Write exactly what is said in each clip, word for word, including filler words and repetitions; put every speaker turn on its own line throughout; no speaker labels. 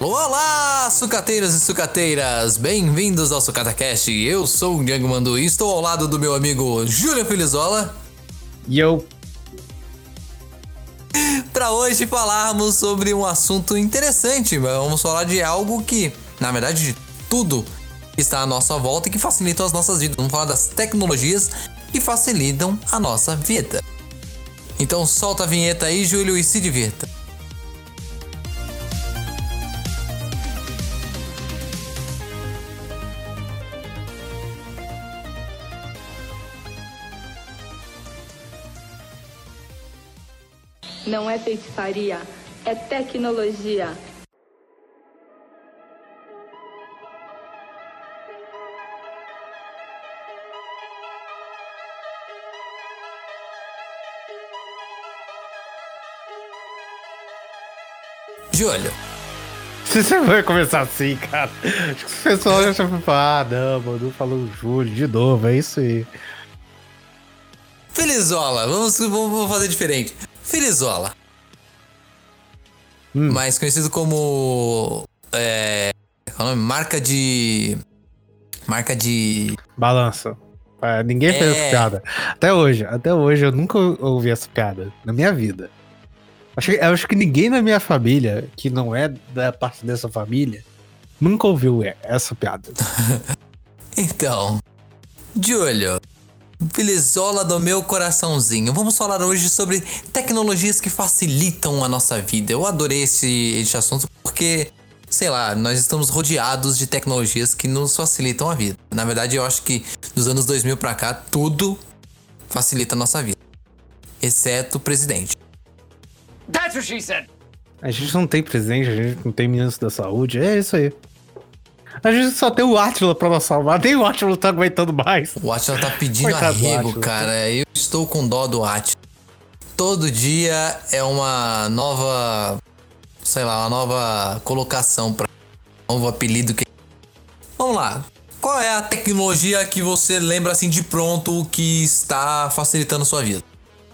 Olá, sucateiros e sucateiras! Bem-vindos ao SucataCast. Eu sou o Django Mandu e estou ao lado do meu amigo Júlio Filizola.
E eu...
Para hoje falarmos sobre um assunto interessante. Vamos falar de algo que, na verdade, de tudo que está à nossa volta e que facilitam as nossas vidas. Vamos falar das tecnologias que facilitam a nossa vida. Então solta a vinheta aí, Júlio, e se divirta.
Não é feitiçaria, é tecnologia.
Júlio.
Você vai começar assim, cara. Acho que o pessoal já vai falar, ah, não, mano, falou Júlio de novo, é isso aí.
Filizola, vamos, vamos fazer diferente. Filizola. Hum. Mais conhecido como... É... Qual é o nome? Marca de... Marca de...
Balança. É, ninguém é... fez essa piada. Até hoje, até hoje eu nunca ouvi essa piada na minha vida. Acho, eu acho que ninguém na minha família, que não é da parte dessa família, nunca ouviu essa piada.
Então, Júlio, Filizola do meu coraçãozinho, vamos falar hoje sobre tecnologias que facilitam a nossa vida. Eu adorei esse, esse assunto porque, sei lá, nós estamos rodeados de tecnologias que nos facilitam a vida. Na verdade, eu acho que dos anos dois mil pra cá, tudo facilita a nossa vida, exceto o presidente.
That's what she said.
A gente não tem presidente, a gente não tem ministro da saúde, é isso aí. A gente só tem o Átila pra nos salvar, nem o Átila tá aguentando mais.
O Átila tá pedindo
Coitado
arrego,
Átila,
cara. Eu estou com dó do Átila. Todo dia é uma nova, sei lá, uma nova colocação pra um novo apelido que... Vamos lá. Qual é a tecnologia que você lembra assim de pronto que está facilitando a sua vida?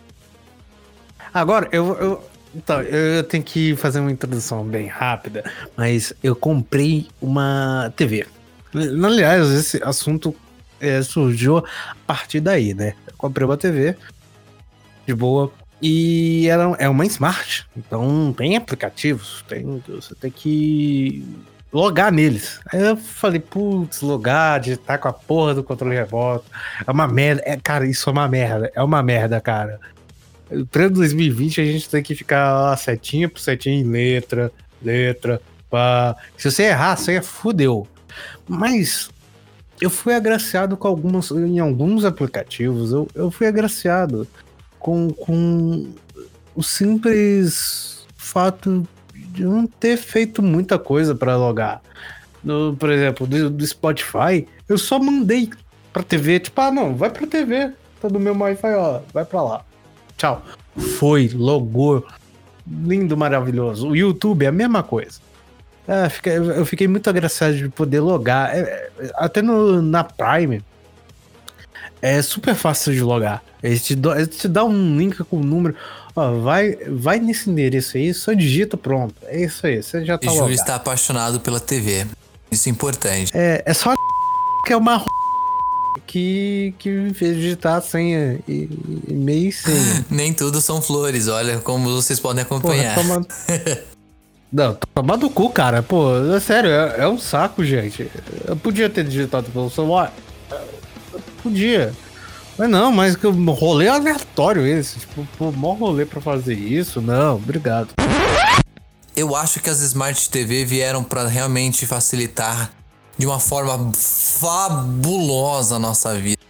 Agora, eu, eu, então, eu tenho que fazer uma introdução bem rápida, mas eu comprei uma T V. Aliás, esse assunto é, surgiu a partir daí, né? Eu comprei uma T V de boa e ela é uma Smart, então tem aplicativos, tem, você tem que logar neles. Aí eu falei, putz, logar, digitar com a porra do controle remoto, é uma merda. É, cara, isso é uma merda, é uma merda, cara. Para dois mil e vinte a gente tem que ficar ó, setinha por setinha em letra, letra, pá. Se você errar, você fudeu. Mas eu fui agraciado com algumas, em alguns aplicativos, eu, eu fui agraciado com, com o simples fato de não ter feito muita coisa para logar. No, por exemplo, do, do Spotify, eu só mandei pra T V, tipo, ah, não, vai pra T V, tá do meu Wi-Fi, ó, vai pra lá. Tchau. Foi, logou. Lindo, maravilhoso. O YouTube é a mesma coisa. É, fica, eu fiquei muito agraciado de poder logar. É, é, até no, na Prime é super fácil de logar. Ele te, do, ele te dá um link com o número. Ó, vai, vai nesse endereço aí, só digita, pronto. É isso aí, você já tá logado.
Júlio está apaixonado pela T V. Isso é importante.
É, é só que é uma que, que me fez digitar a senha e, e meio senha.
Nem tudo são flores, olha como vocês podem acompanhar.
Porra, toma... Não, toma do cu, cara. Pô, é sério, é, é um saco, gente. Eu podia ter digitado pelo celular. Eu podia. Mas não, mas que rolê aleatório esse. Tipo, pô, mó rolê pra fazer isso. Não, obrigado.
Eu acho que as Smart T V vieram pra realmente facilitar de uma forma fabulosa a nossa vida.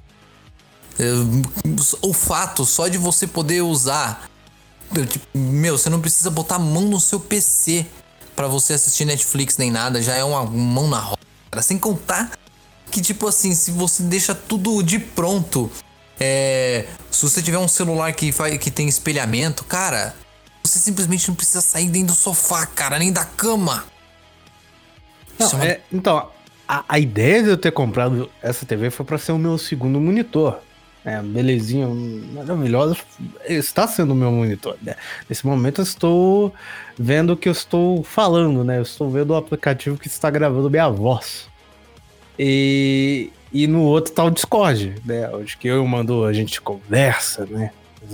O fato só de você poder usar, meu, você não precisa botar a mão no seu P C pra você assistir Netflix nem nada, já é uma mão na roda, cara. Sem contar que, tipo assim, se você deixa tudo de pronto, é, se você tiver um celular que, faz, que tem espelhamento, cara, você simplesmente não precisa sair nem do sofá, cara, nem da cama.
Não,
Chama...
é, então, a, a ideia de eu ter comprado essa T V foi pra ser o meu segundo monitor. É, belezinha, maravilhosa. Está sendo o meu monitor, né? Nesse momento eu estou vendo o que eu estou falando, né? Eu estou vendo o aplicativo que está gravando minha voz. E, e no outro tá o Discord, né? Onde que eu mando, a gente conversa, né?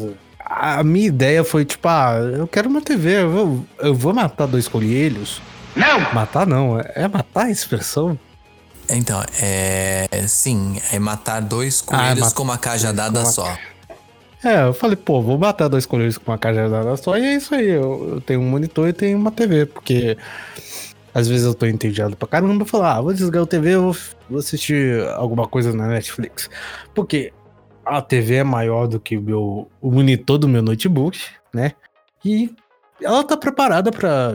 A minha ideia foi tipo, ah, eu quero uma T V, eu vou, eu vou matar dois coelhos.
Não!
Matar não, é matar a expressão?
Então, é. Sim, é matar dois coelhos
mat-
com uma cajadada
com uma-
só.
É, eu falei, pô, vou matar dois coelhos com uma cajadada só, e é isso aí, eu, eu tenho um monitor e tenho uma T V, porque às vezes eu tô entediado pra caramba, eu falo, ah, vou desligar o T V, eu vou, vou assistir alguma coisa na Netflix. Porque a T V é maior do que o, meu, o monitor do meu notebook, né? E ela tá preparada pra,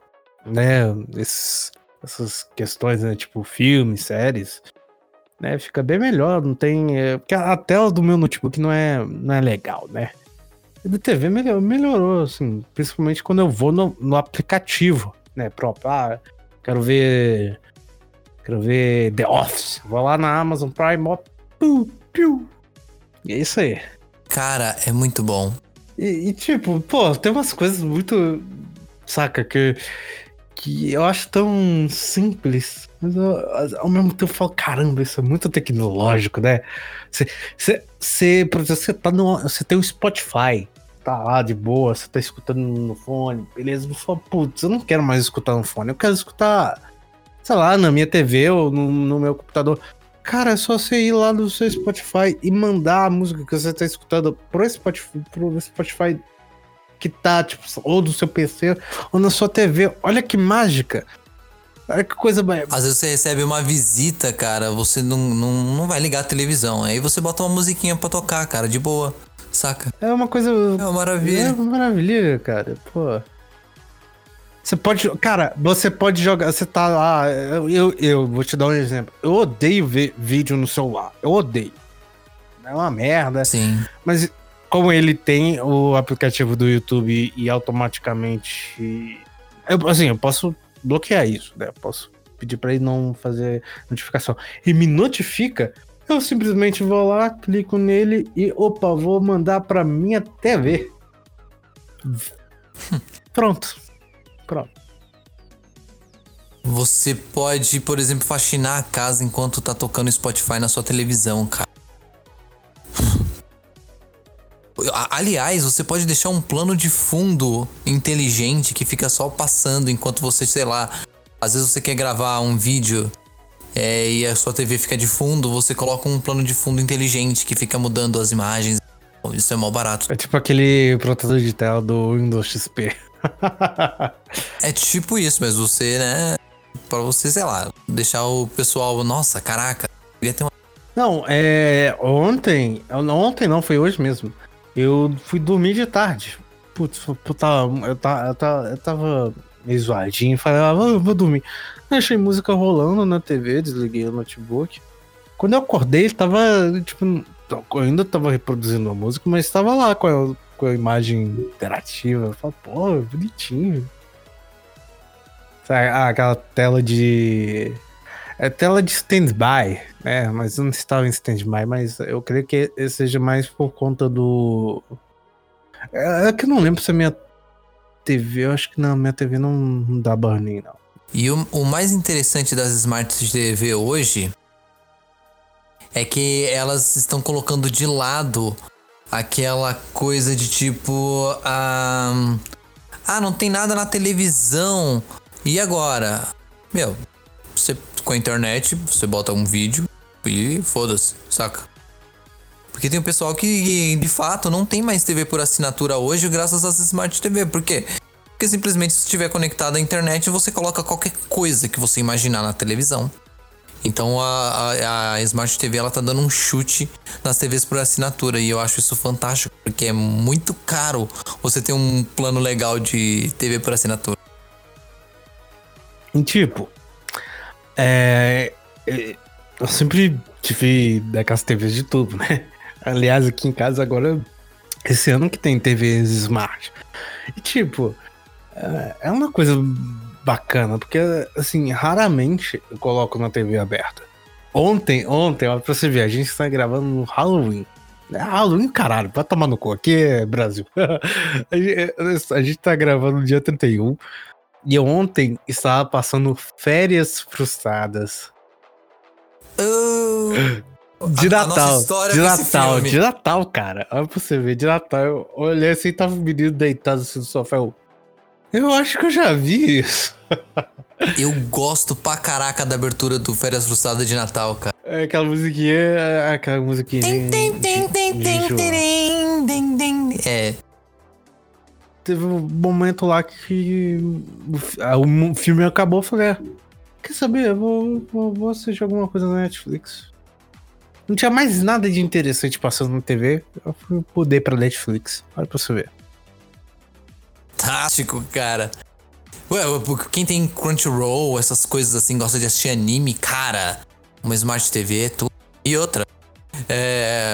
né, esses, essas questões, né, tipo filmes, séries, né? Fica bem melhor, não tem... É, porque a tela do meu notebook não é, não é legal, né? E da T V melhorou, melhorou, assim, principalmente quando eu vou no, no aplicativo, né, próprio. Ah, quero ver... Quero ver The Office. Vou lá na Amazon Prime, ó, piu, piu. E é isso aí.
Cara, é muito bom.
E, e, tipo, pô, tem umas coisas muito... Saca, que... Que eu acho tão simples, mas eu, ao mesmo tempo eu falo, caramba, isso é muito tecnológico, né? Você, você, você, por exemplo, você tá no, você tem o Spotify, tá lá de boa, você tá escutando no fone, beleza? Você fala, putz, eu não quero mais escutar no fone, eu quero escutar, sei lá, na minha T V ou no, no meu computador. Cara, é só você ir lá no seu Spotify e mandar a música que você tá escutando pro Spotify, pro Spotify que tá, tipo, ou do seu P C, ou na sua T V. Olha que mágica. Olha que coisa...
Às vezes você recebe uma visita, cara, você não, não, não vai ligar a televisão. Aí você bota uma musiquinha pra tocar, cara, de boa, saca?
É uma coisa...
É uma maravilha.
É uma maravilha, cara, pô. Você pode... Cara, você pode jogar... Você tá lá... Eu, eu vou te dar um exemplo. Eu odeio ver vídeo no celular. Eu odeio. É uma merda.
Sim.
Mas... Como ele tem o aplicativo do YouTube e automaticamente... Eu, assim, eu posso bloquear isso, né? Eu posso pedir pra ele não fazer notificação. E me notifica, eu simplesmente vou lá, clico nele e, opa, vou mandar pra minha T V. Pronto. Pronto.
Você pode, por exemplo, faxinar a casa enquanto tá tocando Spotify na sua televisão, cara. Aliás, você pode deixar um plano de fundo inteligente que fica só passando enquanto você, sei lá, às vezes você quer gravar um vídeo é, e a sua T V fica de fundo, você coloca um plano de fundo inteligente que fica mudando as imagens. Isso é mó barato.
É tipo aquele protetor de tela do Windows X P.
É tipo isso, mas você, né, pra você, sei lá, deixar o pessoal, nossa, caraca, queria ter uma...
Não, é... Ontem... Ontem não, foi hoje mesmo. Eu fui dormir de tarde. Putz, eu tava, eu tava, eu tava, eu tava meio zoadinho. Falei, ah, vou, vou dormir. Achei música rolando na T V, desliguei o notebook. Quando eu acordei, ele tava, tipo, eu ainda tava reproduzindo a música, mas tava lá com a, com a imagem interativa. Eu falei, pô, bonitinho. Sabe, ah, aquela tela de... É tela de stand-by, né? Mas eu não estava em stand-by, mas eu creio que seja mais por conta do... É que eu não lembro se a minha T V... Eu acho que não, minha T V não, não dá burn-in, não.
E o, o mais interessante das Smart T V hoje é que elas estão colocando de lado aquela coisa de tipo... Ah, ah, não tem nada na televisão. E agora? Meu, você... Com a internet, você bota um vídeo e foda-se, saca? Porque tem um pessoal que, de fato, não tem mais T V por assinatura hoje graças às Smart T V. Por quê? Porque simplesmente se estiver conectado à internet, você coloca qualquer coisa que você imaginar na televisão. Então a, a, a Smart T V, ela tá dando um chute nas T Vs por assinatura. E eu acho isso fantástico, porque é muito caro você ter um plano legal de T V por assinatura.
E tipo... É, eu sempre tive daquelas T Vs de tubo, né? Aliás, aqui em casa agora, esse ano que tem T Vs Smart. E tipo, é uma coisa bacana, porque assim, raramente eu coloco na T V aberta. Ontem, ontem, ó, pra você ver, a gente tá gravando no Halloween. Ah, Halloween, caralho, vai tomar no cu aqui, é Brasil. a, gente, a gente tá gravando no dia trinta e um e eu ontem estava passando Férias Frustradas.
Uh,
de
a- a
Natal,
nossa história
de
com esse
Natal,
filme.
de Natal, cara. Olha pra você ver, de Natal. Eu olhei assim, tava o menino deitado assim no sofá. Eu, eu acho que eu já vi isso.
Eu gosto pra caraca da abertura do Férias Frustradas de Natal, cara.
É aquela musiquinha, é aquela musiquinha.
Tem, tem, tem, tem,
de-
tem,
de-
tem, tem, tem. É,
Teve um momento lá que o fi- ah, o filme acabou. Eu falei, ah, quer saber? Eu vou, vou, vou assistir alguma coisa na Netflix. Não tinha mais nada de interessante passando na T V. Eu fui poder pra Netflix. Olha pra você ver.
fantástico, cara. Ué, porque quem tem Crunchyroll, essas coisas assim, gosta de assistir anime, cara, uma Smart T V é tudo. E outra, é...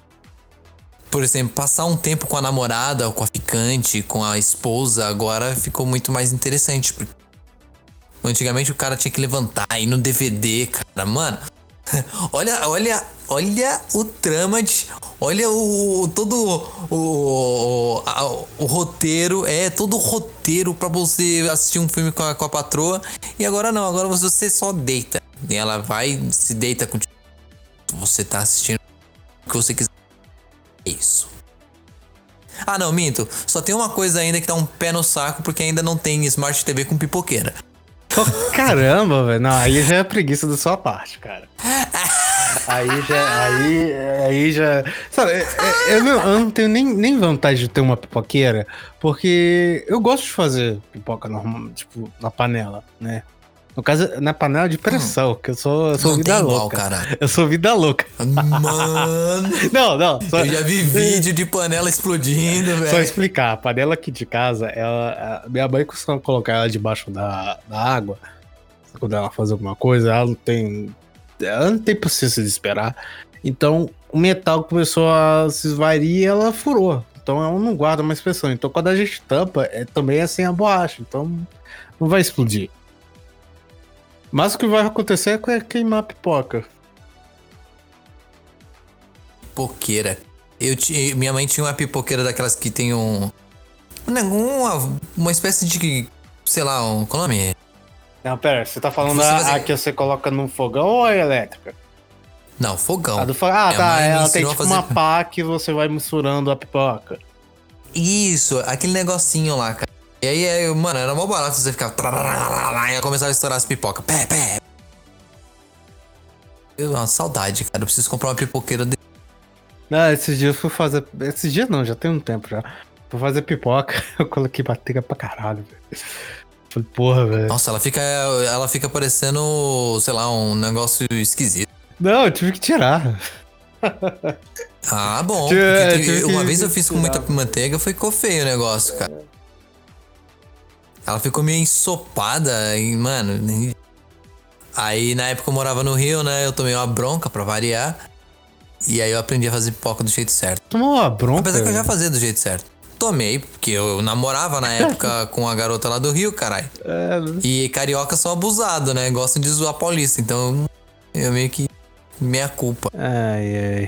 por exemplo, passar um tempo com a namorada, com a ficante, com a esposa, agora ficou muito mais interessante. Porque antigamente o cara tinha que levantar, ir no D V D, cara, mano. Olha, olha, olha o trama de... Olha o... Todo o... O, a- o roteiro, é, todo o roteiro pra você assistir um filme com a, com a patroa. E agora não, agora você só deita. E ela vai, se deita contigo. Você tá assistindo o que você quiser. É isso. Ah, não, minto. Só tem uma coisa ainda que tá um pé no saco, porque ainda não tem Smart T V com pipoqueira.
Oh, caramba, velho. Não, aí já é preguiça da sua parte, cara. Aí já. Aí, aí já. Sabe, é- é- eu, não, eu não tenho nem, nem vontade de ter uma pipoqueira, porque eu gosto de fazer pipoca normal, tipo, na panela, né? No caso, na panela de pressão, que eu sou, eu sou
Não
vida
tem igual,
louca.
cara.
Eu sou vida louca.
Mano...
Não, não. Só,
Eu já vi vídeo de panela explodindo,
Só
velho.
explicar, a panela aqui de casa, ela, a minha mãe costuma colocar ela debaixo da, da água. Quando ela faz alguma coisa, ela não tem. Ela não tem paciência de esperar. Então, o metal começou a se esvair e ela furou. Então ela não guarda mais pressão. Então quando a gente tampa, é, também é sem a borracha. Então não vai explodir. Mas o que vai acontecer é que- queimar a pipoca.
Pipoqueira. Eu ti- minha mãe tinha uma pipoqueira daquelas que tem um... um- Uma, uma espécie de... Sei lá, um... Qual é o nome?
Não, pera, você tá falando
Você
a,
fazer-
a que você coloca no fogão ou a elétrica?
Não, fogão.
A do fo- Ah,
Minha
tá.
mãe me
Ela tem
ensinou a
tipo
fazer-
uma pá que você vai misturando a pipoca.
Isso, aquele negocinho lá, cara. E aí, é, mano, era mó barato você ficar... E ia começar a estourar as pipocas. Pé, pé. Eu, uma saudade, cara. Eu preciso comprar uma pipoqueira de...
Não, esses dias eu fui fazer. Esses dias não, já tem um tempo já. Fui fazer pipoca, eu coloquei manteiga pra caralho, velho. Falei, porra, velho.
Nossa, ela fica, ela fica parecendo, sei lá, um negócio esquisito.
Não, eu tive que tirar.
Ah, bom.
Tive-
porque
é,
teve-
tive que
uma vez eu fiz com muita
tirar.
manteiga, ficou feio o negócio, cara. Ela ficou meio ensopada e, mano... nem- Aí, na época eu morava no Rio, né? Eu tomei uma bronca pra variar. E aí eu aprendi a fazer pipoca do jeito certo.
Tomou uma bronca.
Apesar que eu já
velho.
fazia do jeito certo. Tomei, porque eu namorava na época com a garota lá do Rio, caralho.
É, né?
E carioca são abusados, né? Gostam de zoar paulista. Então, eu meio que... Minha culpa.
Ai,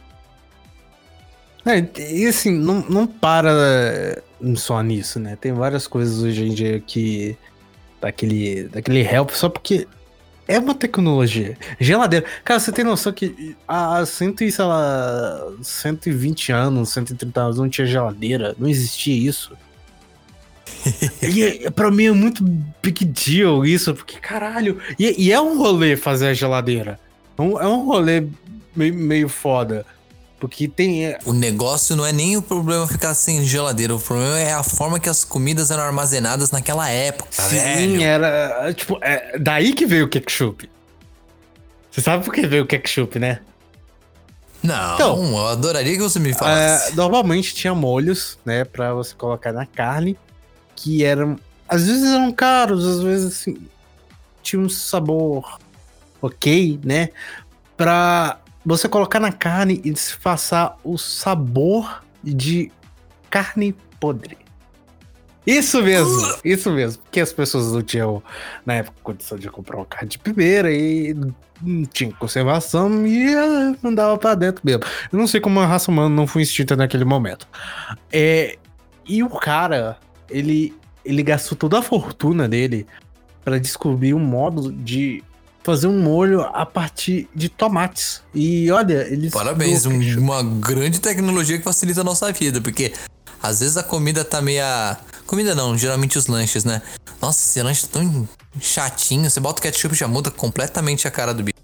ai. É, e assim, não, não para é, só nisso, né? Tem várias coisas hoje em dia que. Daquele, daquele help, só porque é uma tecnologia. Geladeira. Cara, você tem noção que há cento e, sei lá, cento e vinte anos, cento e trinta anos não tinha geladeira? Não existia isso. E é- pra mim é muito big deal isso, porque caralho. E, e é um rolê fazer a geladeira. É um, é um rolê meio, meio foda. Porque tem. é,
O negócio não é nem o problema ficar sem geladeira. O problema é a forma que as comidas eram armazenadas naquela época,
Sim,
velho.
era. Tipo, é daí que veio o ketchup. Você sabe por que veio o ketchup, né?
Não,
Então,
eu adoraria que você me falasse.
É, normalmente tinha molhos, né, pra você colocar na carne, que eram, às vezes eram caros, às vezes assim, tinha um sabor ok, né, pra você colocar na carne e disfarçar o sabor de carne podre. Isso mesmo, isso mesmo. Porque as pessoas não tinham, na época, condição de comprar uma carne de primeira e não tinha conservação e ela andava pra dentro mesmo. Eu não sei como a raça humana não foi extinta naquele momento. É, e o cara, ele, ele gastou toda a fortuna dele pra descobrir um modo de fazer um molho a partir de tomates. E olha, ele...
Parabéns, um, uma grande tecnologia que facilita a nossa vida, porque às vezes a comida tá meia... Comida não, geralmente os lanches, né? Nossa, esse lanche tá tão chatinho, você bota o ketchup e já muda completamente a cara do bicho.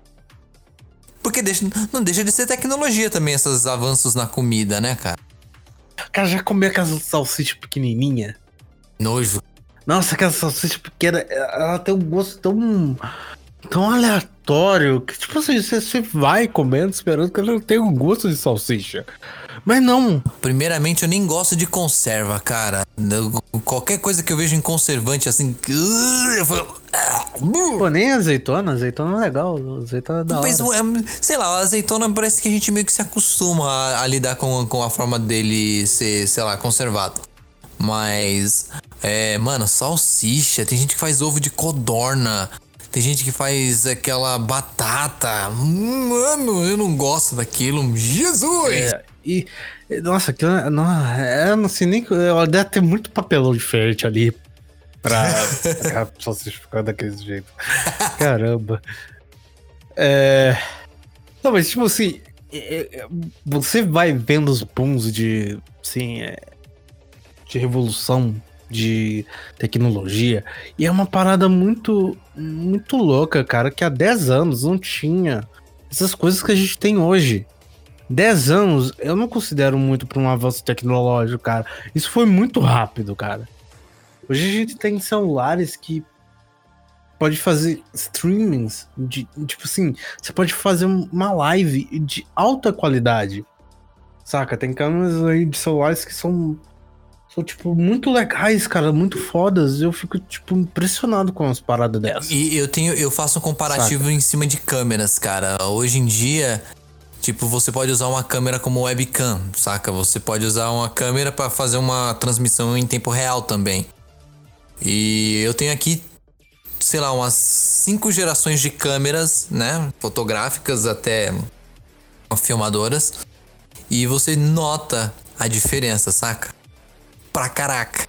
Porque deixa, não deixa de ser tecnologia também, esses avanços na comida, né, cara?
Cara, já comeu aquela salsicha pequenininha?
Nojo.
Nossa, aquela salsicha pequena, ela tem um gosto tão... tão aleatório que, tipo assim, você, você vai comendo esperando que ela tenha um gosto de salsicha. Mas não.
Primeiramente, eu nem gosto de conserva, cara. Eu- qualquer coisa que eu vejo em conservante, assim... Eu falo,
Pô, nem azeitona. Azeitona é legal. Azeitona é da hora.
mas, é, sei lá, a azeitona parece que a gente meio que se acostuma a, a lidar com, com a forma dele ser, sei lá, conservado. Mas, é, mano, salsicha, tem gente que faz ovo de codorna, tem gente que faz aquela batata. Mano, eu não gosto daquilo. Jesus!
É, e, nossa, aquilo, é- não, é, eu não sei nem... Ela deve ter muito papelão diferente ali pra, pra salsicha ficar daquele jeito. Caramba. É... Não, mas tipo assim, é, é, você vai vendo os booms de, assim, é, de revolução, de tecnologia, e é uma parada muito, muito louca, cara, que há dez anos não tinha essas coisas que a gente tem hoje. dez anos, eu não considero muito pra um avanço tecnológico, cara. Isso foi muito rápido, cara. Hoje a gente tem celulares que pode fazer streamings de, tipo assim, você pode fazer uma live de alta qualidade, saca? Tem câmeras aí de celulares que são, são tipo, muito legais, cara, muito fodas. Eu fico, tipo, impressionado com as paradas dessas.
E eu tenho, eu faço um comparativo em cima de câmeras, cara. Hoje em dia, tipo, você pode usar uma câmera como webcam, saca? Você pode usar uma câmera pra fazer uma transmissão em tempo real também. E eu tenho aqui, sei lá, umas cinco gerações de câmeras, né? Fotográficas até filmadoras. E você nota a diferença, saca? Pra caraca.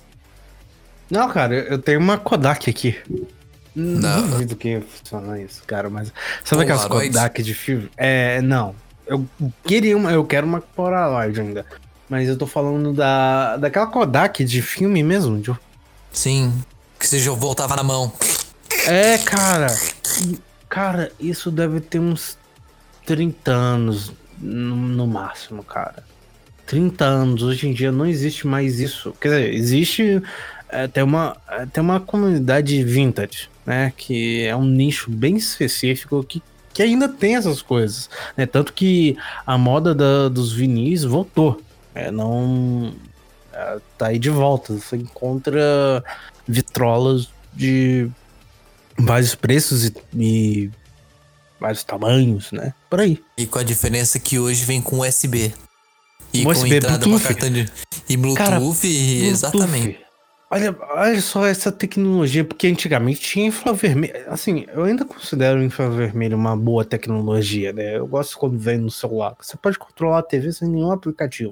Não, cara, eu tenho uma Kodak aqui. Não
Não.
duvido que funciona isso, cara, mas... Sabe aquelas
Polaroid?
Kodak de filme? É, não. Eu queria uma... Eu quero uma Polaroid ainda. Mas eu tô falando da... Daquela Kodak de filme mesmo. De...
Sim, que você já voltava na mão.
É, cara. E, cara, isso deve ter uns trinta anos no, no máximo, cara. trinta anos. Hoje em dia não existe mais isso. Quer dizer, existe... É, tem, uma, é, tem uma comunidade vintage, né? Que é um nicho bem específico que, que ainda tem essas coisas, né? Tanto que a moda da, dos vinis voltou. É, não... É, tá aí de volta. Você encontra vitrolas de vários preços e, e vários tamanhos, né? Por aí.
E com a diferença que hoje vem com U S B. E
U
com
S B,
entrada
Bluetooth.
pra cartão de... E Bluetooth,
Cara,
e- exatamente.
Bluetooth. Olha, olha só essa tecnologia, porque antigamente tinha infravermelho. Assim, eu ainda considero o infravermelho uma boa tecnologia, né? Eu gosto quando vem no celular. Você pode controlar a T V sem nenhum aplicativo.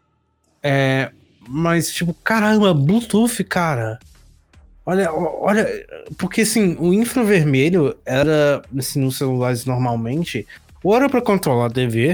É, mas, tipo, caramba, Bluetooth, cara. Olha, olha, porque assim, o infravermelho era, assim, nos celulares normalmente, ou era pra controlar a T V,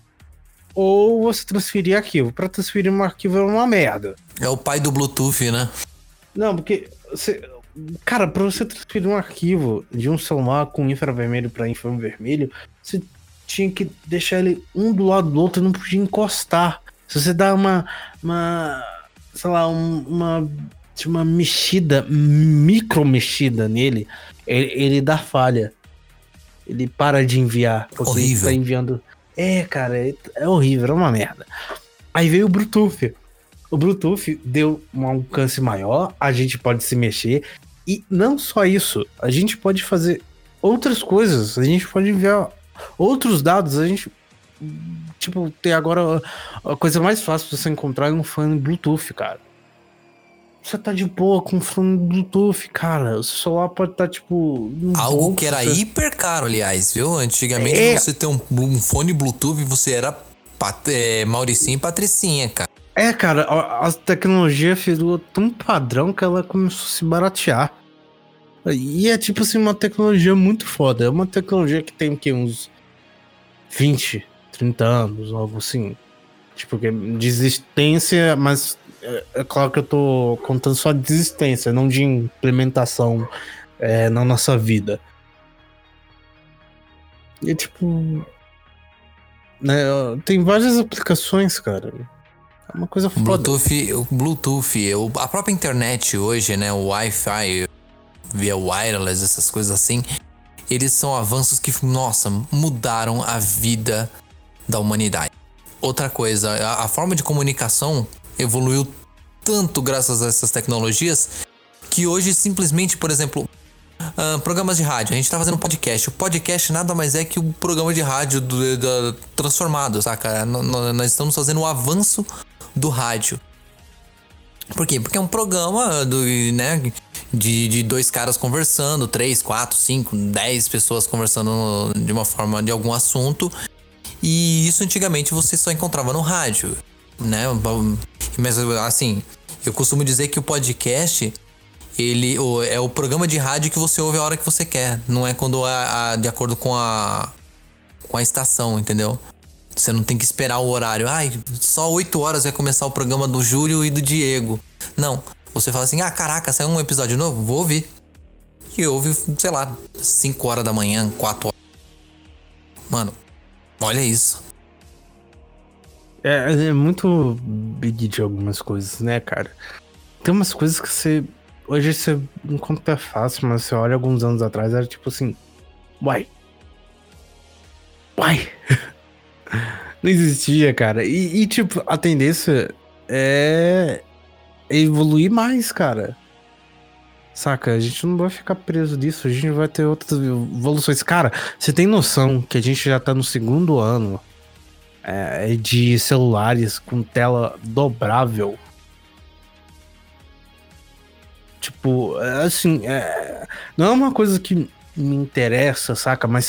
ou você transferir arquivo. Pra transferir um arquivo é uma merda.
É o pai do Bluetooth, né?
Não, porque você, cara, pra você transferir um arquivo de um celular com infravermelho pra infravermelho, você tinha que deixar ele um do lado do outro e não podia encostar. Se você dá uma, uma sei lá, um- uma, uma mexida, micro mexida nele, ele, ele dá falha. Ele para de enviar. Porque ele
Horrível.
tá enviando. É, cara, é, é horrível, é uma merda. Aí veio o Bluetooth. O Bluetooth deu um alcance maior, a gente pode se mexer. E não só isso, a gente pode fazer outras coisas. A gente pode enviar outros dados. A gente, tipo, tem agora a coisa mais fácil de você encontrar é um fone Bluetooth, cara. você tá de boa com fone Bluetooth, cara. O celular pode estar, tá, tipo...
Algo
bolso,
que era
você...
hiper caro, aliás, viu? Antigamente,
é...
você ter um, um fone Bluetooth, você era pat... é, Mauricinho e Patricinha, cara.
É, cara, a, a tecnologia virou tão padrão que ela começou a se baratear. E é, tipo assim, uma tecnologia muito foda. É uma tecnologia que tem, que uns vinte, trinta anos, algo assim. Tipo, de existência, mas é, é claro que eu tô contando só de existência, não de implementação é, na nossa vida. E tipo... Né, tem várias aplicações, cara. É uma coisa foda.
Bluetooth, o Bluetooth, a própria internet hoje, né? O Wi-Fi, via wireless, essas coisas assim, eles são avanços que, nossa, mudaram a vida da humanidade. Outra coisa, a, a forma de comunicação evoluiu tanto graças a essas tecnologias que hoje simplesmente, por exemplo, uh, programas de rádio, a gente tá fazendo podcast. O podcast nada mais é que o programa de rádio do, do, transformado, saca? N- n- nós estamos fazendo o avanço do rádio. Por quê? Porque é um programa do, né, de, de dois caras conversando, três, quatro, cinco, dez pessoas conversando de uma forma, de algum assunto. E isso antigamente você só encontrava no rádio, né? Mas assim, eu costumo dizer que o podcast, ele o, é o programa de rádio que você ouve a hora que você quer. Não é quando a, a, de acordo com a, com a estação, entendeu? Você não tem que esperar o horário. Ai, só oito horas vai começar o programa do Júlio e do Diego. Não. Você fala assim, ah, caraca, saiu um episódio novo? Vou ouvir. E ouve, sei lá, cinco horas da manhã, quatro horas. Mano, olha isso.
É, é muito big de algumas coisas, né, cara? Tem umas coisas que você... Hoje você encontra é fácil, mas você olha alguns anos atrás, era tipo assim... Uai. Uai. Não existia, cara. E, e, tipo, a tendência é evoluir mais, cara. Saca? A gente não vai ficar preso nisso. A gente vai ter outras evoluções. Cara, você tem noção que a gente já tá no segundo ano é, de celulares com tela dobrável? Tipo, assim, é, não é uma coisa que me interessa, saca? Mas,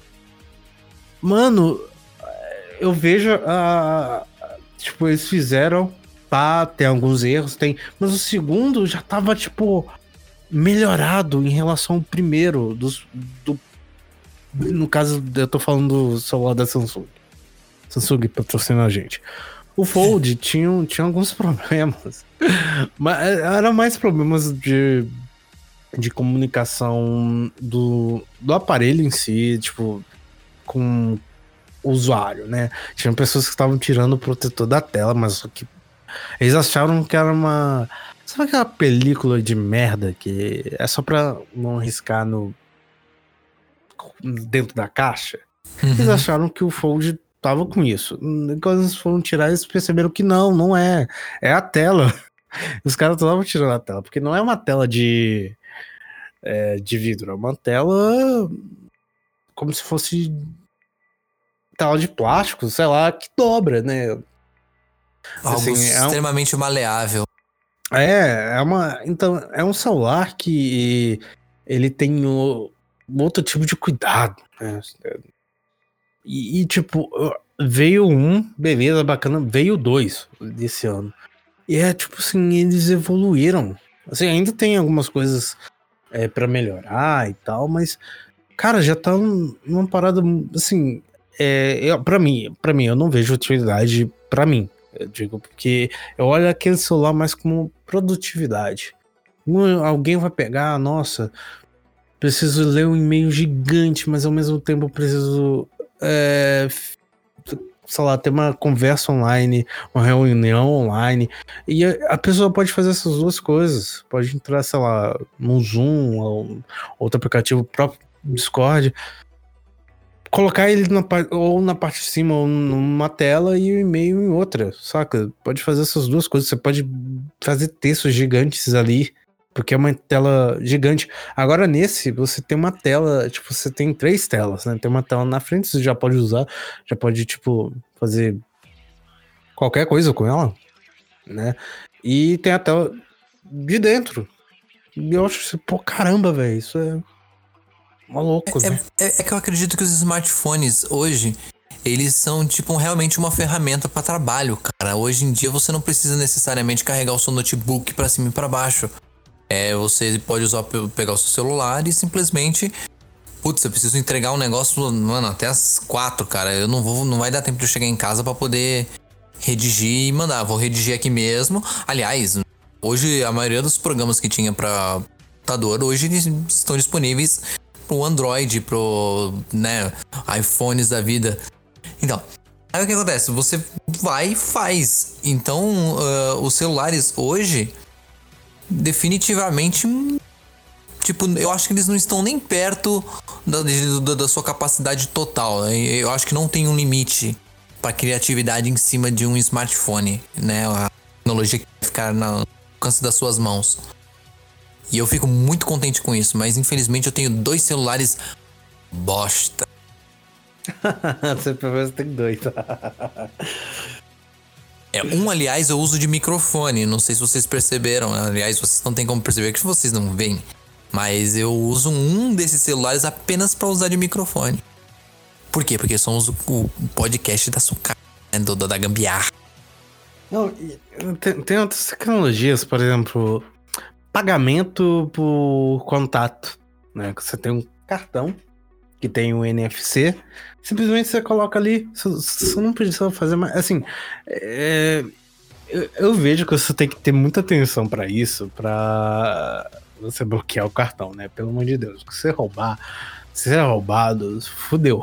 mano, eu vejo a... Tipo, eles fizeram, tá, tem alguns erros, tem... Mas o segundo já tava, tipo, melhorado em relação ao primeiro, dos, do... No caso, eu tô falando do celular da Samsung. Samsung patrocina a gente. O Fold tinha, tinha alguns problemas. Mas eram mais problemas de, de comunicação do, do aparelho em si, tipo, com o usuário, né? Tinha pessoas que estavam tirando o protetor da tela, mas só que eles acharam que era uma... Sabe aquela película de merda que é só pra não riscar no... dentro da caixa? Uhum. Eles acharam que o Fold tava com isso. Quando eles foram tirar, eles perceberam que não, não é. É a tela. Os caras estavam tirando a tela, porque não é uma tela de, é, de vidro, é uma tela como se fosse tela de plástico, sei lá, que dobra, né?
Algo
assim,
extremamente
é um...
maleável.
É, é uma. Então, é um celular que ele tem o, outro tipo de cuidado, né? E, e, tipo, veio um, beleza, bacana, veio dois desse ano. E é tipo assim, eles evoluíram. Assim, ainda tem algumas coisas é, pra melhorar e tal, mas, cara, já tá um, uma parada, assim, é, eu, pra mim, pra mim, eu não vejo utilidade pra mim. Eu digo porque eu olho aquele celular mais como produtividade. Um, alguém vai pegar, nossa, preciso ler um e-mail gigante, mas ao mesmo tempo eu preciso... É, sei lá, ter uma conversa online, uma reunião online, e a, a pessoa pode fazer essas duas coisas, pode entrar, sei lá, no Zoom ou outro aplicativo próprio, Discord, colocar ele na, ou na parte de cima ou numa tela e o e-mail em outra, saca? Pode fazer essas duas coisas, você pode fazer textos gigantes ali, porque é uma tela gigante. Agora nesse, você tem uma tela, tipo, você tem três telas, né? Tem uma tela na frente, você já pode usar, já pode, tipo, fazer qualquer coisa com ela, né? E tem a tela de dentro. E eu acho assim, pô, caramba, velho, isso é maluco.
É,
né?
é, é que eu acredito que os smartphones hoje, eles são tipo realmente uma ferramenta para trabalho, cara. Hoje em dia você não precisa necessariamente carregar o seu notebook para cima e para baixo. É, você pode usar, pegar o seu celular e simplesmente, putz, eu preciso entregar um negócio, mano, até as quatro, cara. Eu não vou, não vai dar tempo de eu chegar em casa para poder redigir e mandar. Vou redigir aqui mesmo. Aliás, hoje a maioria dos programas que tinha para computador hoje eles estão disponíveis pro Android, pro, né, iPhones da vida. Então, aí o que acontece? Você vai e faz. Então, uh, os celulares hoje, definitivamente, tipo, eu acho que eles não estão nem perto da, da, da sua capacidade total. Eu acho que não tem um limite para criatividade em cima de um smartphone, né? A tecnologia que vai ficar no alcance das suas mãos. E eu fico muito contente com isso, mas infelizmente eu tenho dois celulares bosta.
Você pelo menos tem dois.
É, um, aliás, eu uso de microfone. Não sei se vocês perceberam. Aliás, vocês não tem como perceber que vocês não veem. Mas eu uso um desses celulares apenas para usar de microfone. Por quê? Porque somos o, o podcast da sucata, né? Do, da gambiarra.
Não, tem, tem outras tecnologias, por exemplo, pagamento por contato, né? Você tem um cartão que tem o N F C, simplesmente você coloca ali, você não precisa fazer mais, assim, é, eu, eu vejo que você tem que ter muita atenção pra isso, pra você bloquear o cartão, né? Pelo amor de Deus, se você roubar, se você é roubado, fudeu.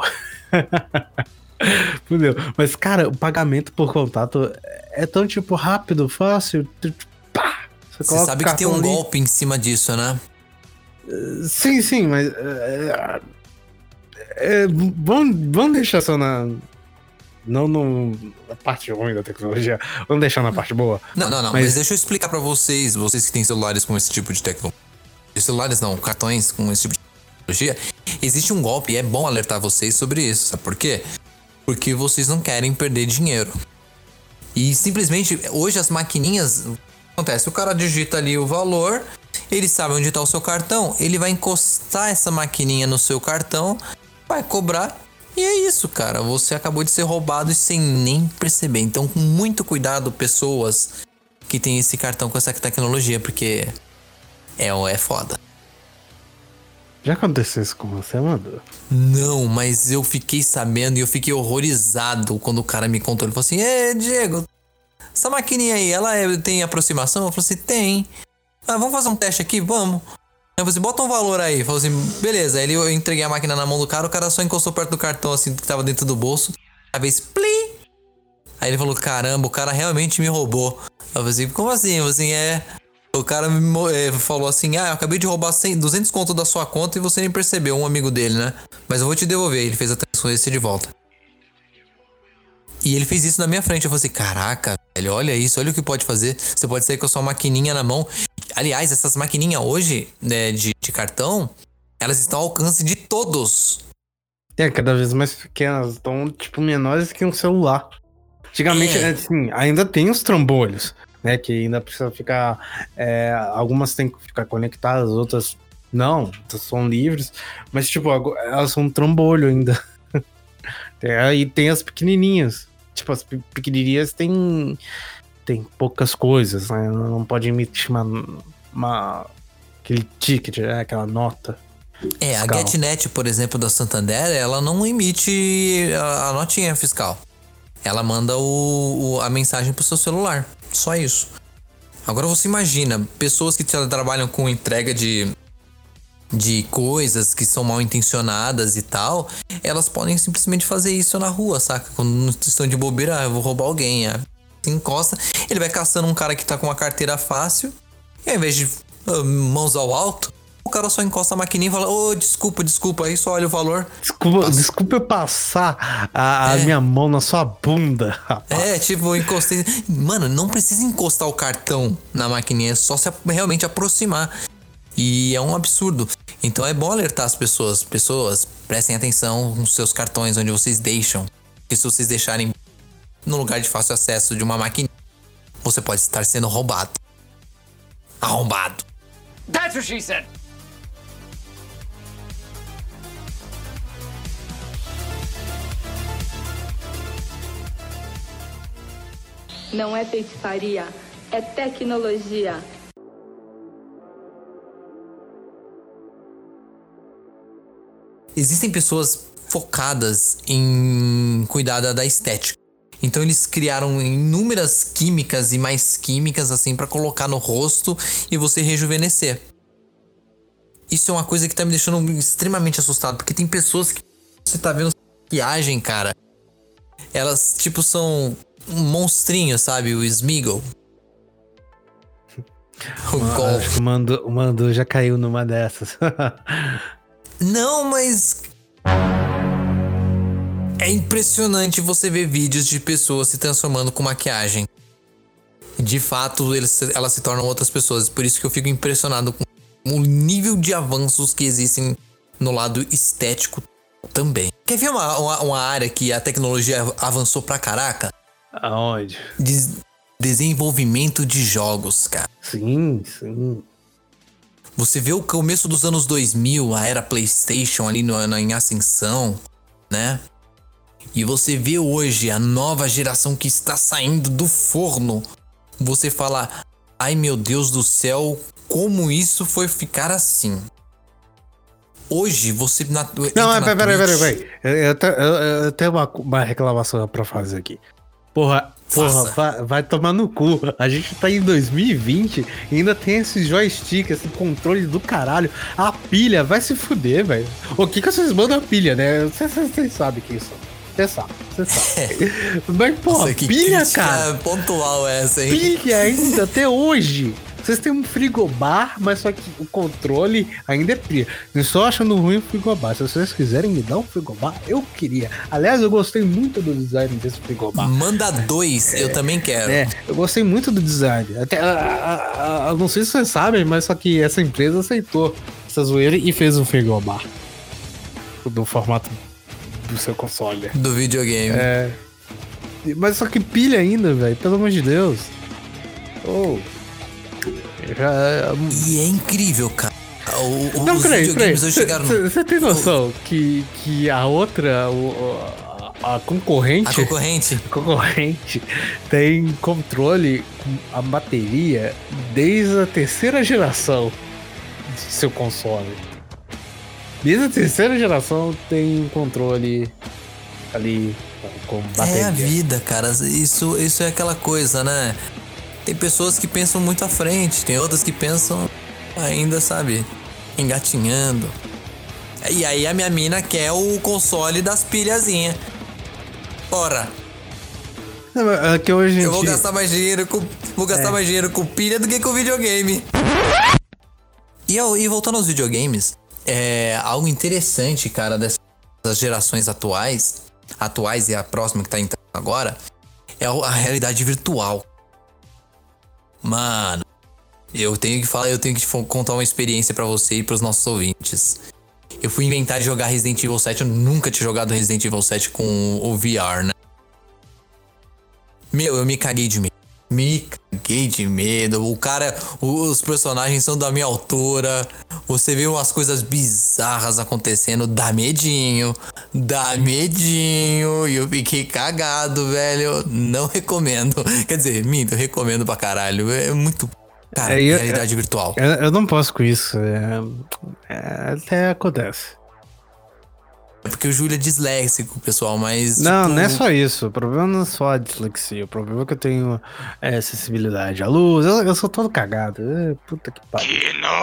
Fudeu. Mas, cara, o pagamento por contato é tão, tipo, rápido, fácil. Pá!
Você, você sabe que tem um ali. golpe em cima disso, né?
Sim, sim, mas... É, é, vamos, vamos deixar só na... Não no, na parte ruim da tecnologia. Vamos deixar na parte boa.
Não, não, não. Mas, mas deixa eu explicar pra vocês, vocês que têm celulares com esse tipo de tecnologia. Celulares não, cartões com esse tipo de tecnologia. Existe um golpe e é bom alertar vocês sobre isso. Sabe por quê? Porque vocês não querem perder dinheiro. E simplesmente, hoje as maquininhas... Acontece, o cara digita ali o valor, ele sabe onde está o seu cartão, ele vai encostar essa maquininha no seu cartão, vai cobrar, e é isso, cara. Você acabou de ser roubado sem nem perceber. Então, com muito cuidado, pessoas que têm esse cartão com essa tecnologia, porque é, é foda.
Já aconteceu isso com você, Amanda?
Não, mas eu fiquei sabendo e eu fiquei horrorizado quando o cara me contou. Ele falou assim, é, Diego, essa maquininha aí, ela é, tem aproximação? Eu falei assim, tem. Ah, vamos fazer um teste aqui? Vamos. Eu falei assim, bota um valor aí. Eu falei assim, beleza. Aí eu entreguei a máquina na mão do cara, o cara só encostou perto do cartão, assim, que tava dentro do bolso. A vez, plim! Aí ele falou, caramba, o cara realmente me roubou. Eu falei assim, como assim? Eu falei assim, é... O cara me é, falou assim, ah, eu acabei de roubar cem, duzentos conto da sua conta e você nem percebeu, um amigo dele, né? Mas eu vou te devolver. Ele fez a transferência de volta. E ele fez isso na minha frente. Eu falei assim, caraca, velho, olha isso, olha o que pode fazer. Você pode sair com a sua maquininha na mão. Aliás, essas maquininhas hoje, né, de, de cartão, elas estão ao alcance de todos.
É, cada vez mais pequenas, estão, tipo, menores que um celular. Antigamente, é. assim, ainda tem os trambolhos, né, que ainda precisa ficar, é, algumas tem que ficar conectadas, outras não, são livres, mas tipo, elas são um trambolho ainda. E tem as pequenininhas, tipo, as pequenininhas tem, tem poucas coisas, né, não pode emitir uma, uma aquele ticket, né? Aquela nota.
É, fiscal. A GetNet, por exemplo, da Santander, ela não emite a, a notinha fiscal. Ela manda o, o, a mensagem pro seu celular. Só isso. Agora você imagina, pessoas que trabalham com entrega de, de coisas que são mal intencionadas e tal, elas podem simplesmente fazer isso na rua, saca? Quando estão de bobeira, ah, eu vou roubar alguém. Ah, se encosta, ele vai caçando um cara que tá com uma carteira fácil, e ao invés de uh, mãos ao alto, o cara só encosta a maquininha e fala, ô, oh, desculpa, desculpa, aí só olha o valor.
Desculpa, desculpa eu passar a, a é. minha mão na sua bunda, rapaz.
É, tipo, eu encostei... Mano, não precisa encostar o cartão na maquininha, é só se realmente aproximar. E é um absurdo. Então é bom alertar as pessoas. Pessoas, prestem atenção nos seus cartões, onde vocês deixam. Porque se vocês deixarem no lugar de fácil acesso de uma maquininha, você pode estar sendo roubado. arrombado.
That's what she said.
Não é feitiçaria, é tecnologia.
Existem pessoas focadas em cuidar da- da estética. Então eles criaram inúmeras químicas e mais químicas assim pra colocar no rosto e você rejuvenescer. Isso é uma coisa que tá me deixando extremamente assustado, porque tem pessoas que você tá vendo maquiagem, cara. Elas tipo são um monstrinho, sabe? O Smeagol. O Gol.
Acho que o Mandu, o Mandu já caiu numa dessas.
Não, mas é impressionante você ver vídeos de pessoas se transformando com maquiagem. De fato, eles, elas se tornam outras pessoas. Por isso que eu fico impressionado com o nível de avanços que existem no lado estético também. Quer ver uma, uma, uma área que a tecnologia avançou pra caraca?
Aonde?
Des- desenvolvimento de jogos, cara.
Sim, sim.
Você vê o começo dos anos dois mil, a era PlayStation ali no, na, em ascensão, né? E você vê hoje a nova geração que está saindo do forno. Você fala, ai meu Deus do céu, como isso foi ficar assim? Hoje você... Na,
Não,
entra
mas
na
peraí, peraí,
Twitch-
peraí. Eu, eu, te- eu- eu tenho uma, uma reclamação pra fazer aqui. Porra, porra,
Faça.
vai, vai tomar no cu. A gente tá em dois mil e vinte e ainda tem esse joystick, esse controle do caralho. A pilha vai se fuder, velho. O que que vocês mandam a pilha, né? Vocês vocês sabem que isso. Você sabe, você sabe. Mas, porra,
Nossa, que
pilha,
crítica
cara.
pontual essa, hein?
Pilha ainda até hoje. Vocês têm um frigobar, mas só que o controle ainda é pilha. Eu só achando ruim o frigobar. Se vocês quiserem me dar um frigobar, eu queria. Aliás, eu gostei muito do design desse frigobar.
Manda dois, eu também quero.
É, eu gostei muito do design. Até, a, a, a, não sei se vocês sabem, mas só que essa empresa aceitou essa zoeira e fez um frigobar. Do formato do seu console.
Do videogame.
É. Mas só que pilha ainda, velho. Pelo amor de Deus. Oh. Já,
E é incrível, cara. O, o,
não,
os
peraí, peraí.
videogames hoje chegaram no...
Você tem noção que, que a outra, o, a, a concorrente.
A concorrente?
a concorrente tem controle com a bateria desde a terceira geração do seu console. Desde a terceira geração tem um controle ali com bateria.
É a vida, cara. Isso, isso é aquela coisa, né? Tem pessoas que pensam muito à frente, tem outras que pensam ainda, sabe, engatinhando. E aí a minha mina quer o console das pilhazinhas. Ora,
Não, mas é que hoje a
eu vou
gente-
gastar mais dinheiro com vou gastar
É.
mais dinheiro com pilha do que com videogame. E, eu- e voltando aos videogames, é algo interessante, cara, dessas gerações atuais, atuais e a próxima que tá entrando agora, é a realidade virtual. Mano, eu tenho que falar, eu tenho que fo- contar uma experiência pra você e pros nossos ouvintes. Eu fui inventar de jogar Resident Evil sete, eu nunca tinha jogado Resident Evil sete com o V R, né? Meu, eu me caguei de medo. Me caguei de medo. O cara, os personagens são da minha altura. Você vê umas coisas bizarras acontecendo, dá medinho, dá medinho. E eu fiquei cagado, velho. Não recomendo. Quer dizer, minto, eu recomendo pra caralho. É muito. Cara,
É, eu-
realidade virtual.
Eu, eu não posso com isso. É, é, até acontece.
É porque o Júlio é disléxico, pessoal, mas.
Não,
tipo,
não é só isso. O problema não é só a dislexia. O problema é que eu tenho é, acessibilidade à luz. Eu, eu sou todo cagado. É, puta que pariu.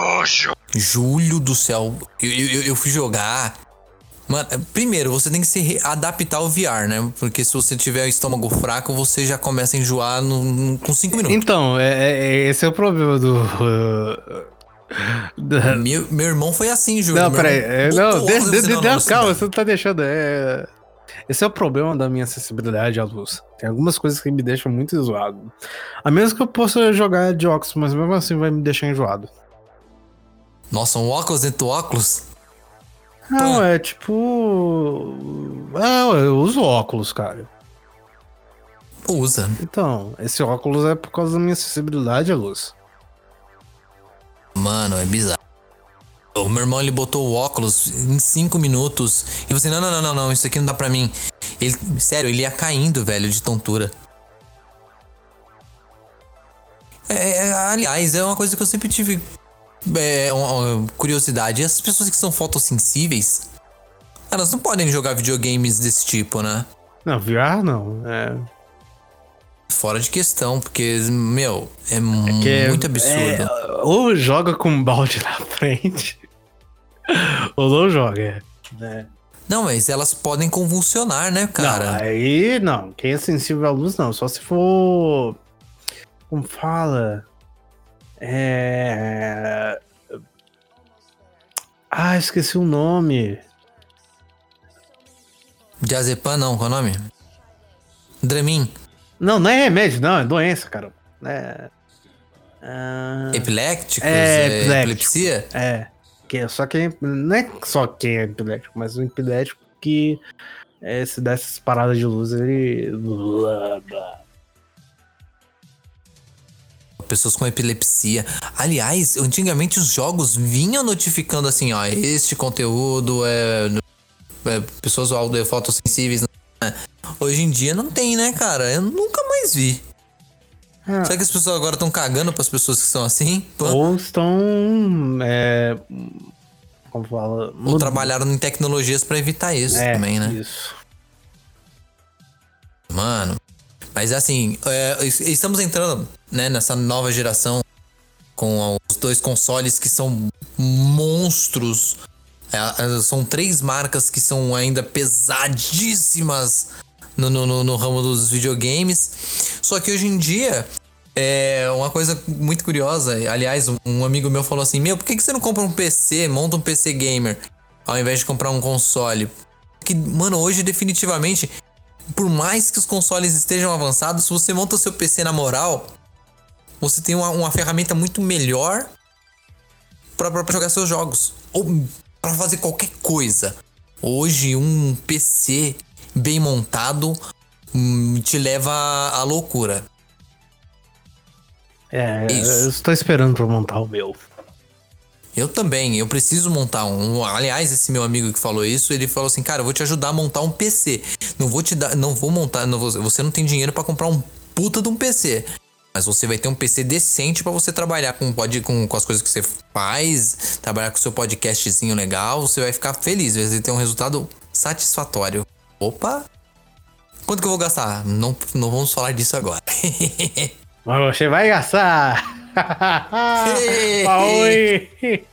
Júlio do céu, eu, eu, eu fui jogar. Mano, primeiro, você tem que se re- adaptar ao V R, né? Porque se você tiver o estômago fraco, você já começa a enjoar no- no- com cinco minutos.
Então, é, é- esse é o problema do. uh, da-
Meu, meu irmão foi assim, Júlio.
Não,
Meu
peraí.
irmão
é,
botou
Não,
óculos
de,
e
de,
você
de,
não,
não,
não,
calma,
não.
você não tá deixando. É... Esse é o problema da minha acessibilidade à luz. Tem algumas coisas que me deixam muito enjoado. A menos que eu possa jogar de óculos, mas mesmo assim vai me deixar enjoado.
Nossa, um óculos dentro do óculos?
Não, é tipo. Ah, eu uso óculos, cara.
Usa.
Então, esse óculos é por causa da minha acessibilidade à luz.
Mano, é bizarro. O meu irmão, ele botou o óculos em cinco minutos. E você, não, não, não, não, não, isso aqui não dá pra mim. Ele, sério, ele ia caindo, velho, de tontura. É, é, aliás, é uma coisa que eu sempre tive é, uma, uma curiosidade. Essas pessoas que são fotossensíveis, elas não podem jogar videogames desse tipo, né?
Não, V R não. É,
Fora de questão, porque, meu, é,
que é-
muito absurdo.
é, ou joga com um balde na frente, ou não joga. É.
Não, mas elas podem convulsionar, né, cara?
Não, aí não. Quem é sensível à luz, não. Só se for. Como fala? É. Ah, esqueci o nome.
Diazepam, não, qual é o nome? Dramin.
Não, não é remédio, não. É doença, cara. É. Ah,
Epiléticos?
É,
É,
epilético.
epilepsia?
é. Que é só quem. Não é só quem é epilético, mas um epilético que é, se dá essas paradas de luz, ele.
Pessoas com epilepsia. Aliás, antigamente os jogos vinham notificando assim, ó, este conteúdo é, é pessoas fotossensíveis. Né? Hoje em dia não tem, né, cara? Eu nunca mais vi.
Ah.
Será que as pessoas agora estão cagando pras pessoas que são assim? Pô,
Ou estão. É, como fala?
ou
mud-
trabalharam em tecnologias pra evitar isso
é,
também, né?
Isso.
Mano, mas assim, é, es- estamos entrando, né, nessa nova geração com os dois consoles que são monstros. É, é, são três marcas que são ainda pesadíssimas no, no, no- no ramo dos videogames. Só que hoje em dia, é uma coisa muito curiosa. Aliás, um, um amigo meu falou assim: Meu, por que, que você não compra um P C, monta um P C gamer, ao invés de comprar um console? Porque, mano, hoje definitivamente, por mais que os consoles estejam avançados, se você monta o seu P C na moral, você tem uma, uma ferramenta muito melhor pra, pra jogar seus jogos. Ou pra fazer qualquer coisa. Hoje, um P C bem montado hum, te leva à loucura.
É,
Isso.
eu estou esperando pra montar o meu.
Eu também, eu preciso montar um. Aliás, esse meu amigo que falou isso, ele falou assim: cara, eu vou te ajudar a montar um P C. Não vou te dar, não vou montar, não vou, você não tem dinheiro pra comprar um puta de um P C. Mas você vai ter um P C decente pra você trabalhar com, pode, com, com as coisas que você faz, trabalhar com o seu podcastzinho legal, você vai ficar feliz, vai ter um resultado satisfatório. Opa! Quanto que eu vou gastar? Não, não vamos falar disso agora.
Mas você vai gastar! Oi!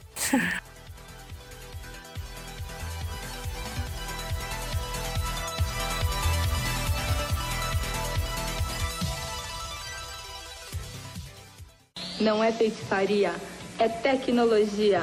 Não é feitiçaria, é tecnologia.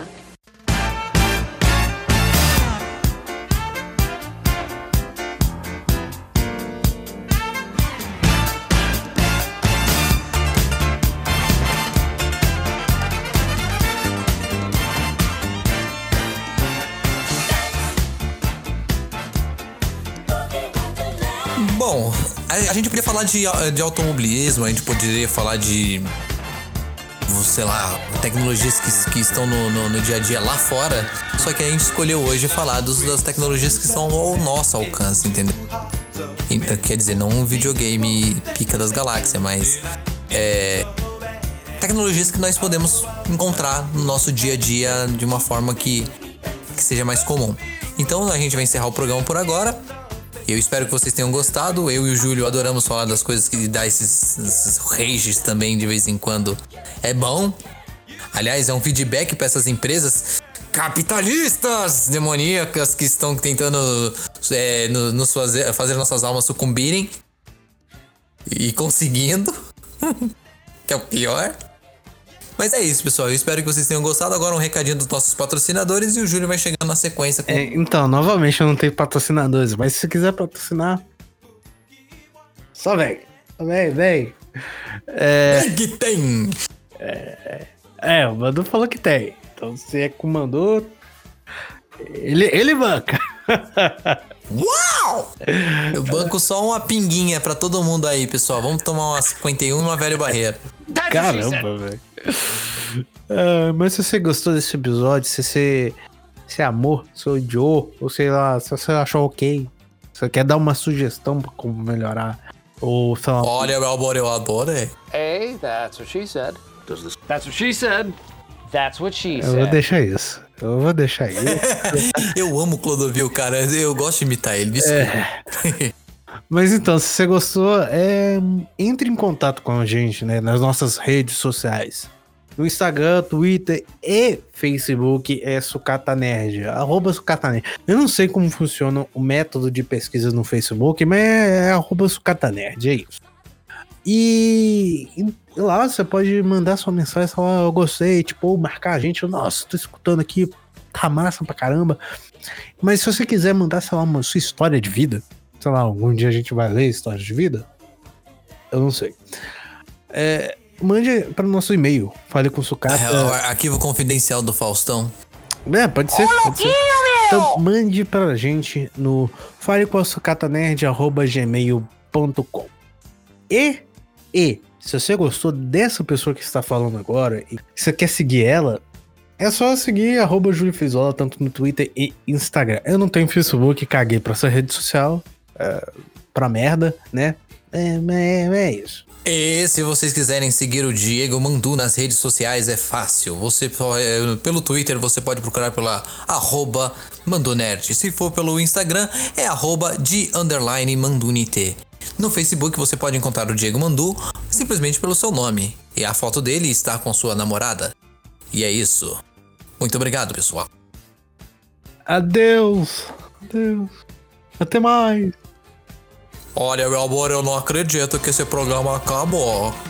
Bom, a, a gente poderia falar de, de automobilismo, a gente poderia falar de, sei lá, tecnologias que, que estão no, no, no dia a dia lá fora. Só que a gente escolheu hoje falar dos, das tecnologias que estão ao nosso alcance, entendeu? E, quer dizer, não um videogame pica das galáxias, mas é, tecnologias que nós podemos encontrar no nosso dia a dia de uma forma que, que seja mais comum. Então a gente vai encerrar o programa por agora. Eu espero que vocês tenham gostado. Eu e o Júlio adoramos falar das coisas que dá esses, esses rages também de vez em quando. É bom. Aliás, é um feedback para essas empresas capitalistas demoníacas que estão tentando é, no- nos fazer, fazer nossas almas sucumbirem. E conseguindo. Que é o pior. Mas é isso, pessoal. Eu espero que vocês tenham gostado. Agora um recadinho dos nossos patrocinadores e o Júlio vai chegando na sequência com
É, então, novamente eu não tenho patrocinadores, mas se você quiser patrocinar, só vem. Só vem, vem. É,
que tem.
é, o Manu falou que tem. Então se é com o Manu, ele, ele banca.
Uau! Eu banco só uma pinguinha pra todo mundo aí, pessoal. Vamos tomar uma cinquenta e um e uma velho barreira.
That's what she said.
Caramba, velho. Ah, mas se você gostou desse episódio, se você, se amou, se odiou, ou sei lá, se você achou ok, se você quer dar uma sugestão pra como melhorar, ou sei lá.
Olha, meu amor, eu adoro, é.
Hey, that's what she said. Does this? That's what she said. That's what she
Eu
said.
vou deixar isso. Eu vou deixar isso.
Eu amo o Clodovil, cara. Eu gosto de imitar ele. Desculpa.
É. Mas então, se você gostou, é, entre em contato com a gente, né, nas nossas redes sociais. No Instagram, Twitter e Facebook é Sucata Nerd, arroba Sucata Nerd. Eu não sei como funciona o método de pesquisa no Facebook, mas é arroba Sucata Nerd, é isso. E, e lá você pode mandar sua mensagem, falar, eu gostei, tipo, marcar a gente, nossa, tô escutando aqui, tá massa pra caramba. Mas se você quiser mandar, sei lá, uma sua história de vida, sei lá, algum dia a gente vai ler história de vida, eu não sei. É, mande para o nosso e-mail, fale com o Sucata.
É, o arquivo confidencial do Faustão.
É, pode ser. Pode ser. Então, mande pra gente no falecomusucatanerd arroba gmail ponto com. E, e, se você gostou dessa pessoa que está falando agora e você quer seguir ela, é só seguir arroba Júlio Frizola, tanto no Twitter e Instagram. Eu não tenho Facebook, caguei pra essa rede social, é, pra merda, né? É, é, é isso.
E se vocês quiserem seguir o Diego Mandu nas redes sociais, é fácil. Você pelo Twitter você pode procurar pela arroba Mandunerd. Se for pelo Instagram, é arroba de underline Mandunite. No Facebook você pode encontrar o Diego Mandu simplesmente pelo seu nome. E a foto dele está com sua namorada. E é isso. Muito obrigado, pessoal.
Adeus. Adeus. Até mais.
Olha, meu amor, eu não acredito que esse programa acabou.